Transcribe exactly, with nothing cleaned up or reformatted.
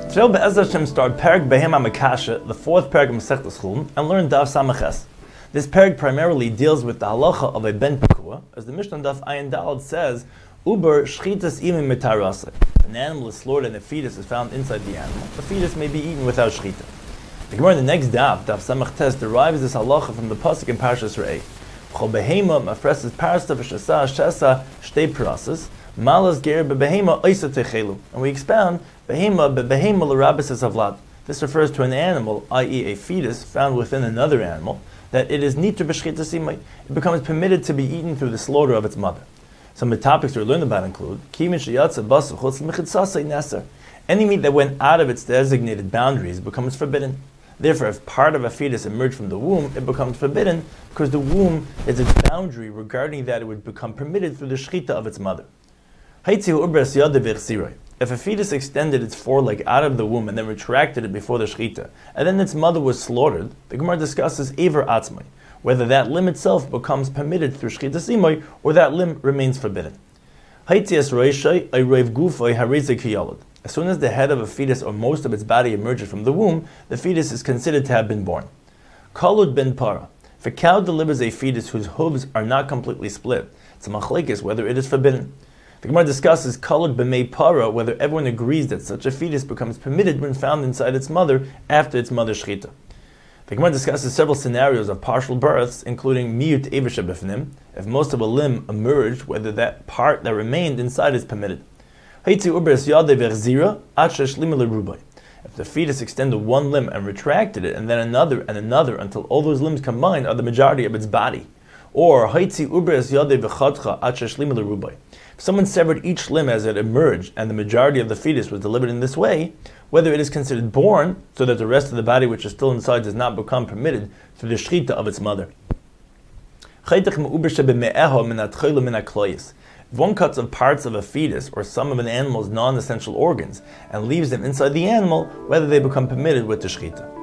Today we'll Be'ez Hashem start Perek Behema Mekasha, the fourth Perek of Masechtas Chulin, and learn Daf Samaches. This Perek primarily deals with the halacha of a ben pekua, as the Mishnah Daf Ayin Daled says, Uber shchitas imim mitarase. If an animal is slaughtered and a fetus is found inside the animal, the fetus may be eaten without shchita. The Gemara in the next Daf, Daf Samach derives this halacha from the pasuk in Parshas Re'eh. Chol behema mafreses parasta v'shasa shesa shtei parasas. Malas ger bebehema oisa techelu. And we expound behema bebehema l'rabis avlad. This refers to an animal, that is a fetus, found within another animal, that it is niter b'shchita simai. It becomes permitted to be eaten through the slaughter of its mother. Some of the topics we learned about include kimin sheyatza basu chutz l'mechitzasei neser. Any meat that went out of its designated boundaries becomes forbidden. Therefore, if part of a fetus emerged from the womb, it becomes forbidden because the womb is its boundary regarding that it would become permitted through the shchita of its mother. If a fetus extended its foreleg out of the womb and then retracted it before the shchita, and then its mother was slaughtered, the Gemara discusses Ever Atzmai, whether that limb itself becomes permitted through shchita simai or that limb remains forbidden. As soon as the head of a fetus or most of its body emerges from the womb, the fetus is considered to have been born. Kalud ben para. If a cow delivers a fetus whose hooves are not completely split, it's a machlekes whether it is forbidden. The Gemara discusses kalud b'mei para, whether everyone agrees that such a fetus becomes permitted when found inside its mother after its mother's shchita. The Gemara discusses several scenarios of partial births, including miyut evesha b'fnim, if most of a limb emerged, whether that part that remained inside is permitted. If the fetus extended one limb and retracted it, and then another and another until all those limbs combined are the majority of its body. Or if someone severed each limb as it emerged, and the majority of the fetus was delivered in this way, whether it is considered born, so that the rest of the body which is still inside does not become permitted through the shchita of its mother. If one cuts off parts of a fetus or some of an animal's non-essential organs and leaves them inside the animal, whether they become permitted with the shchita.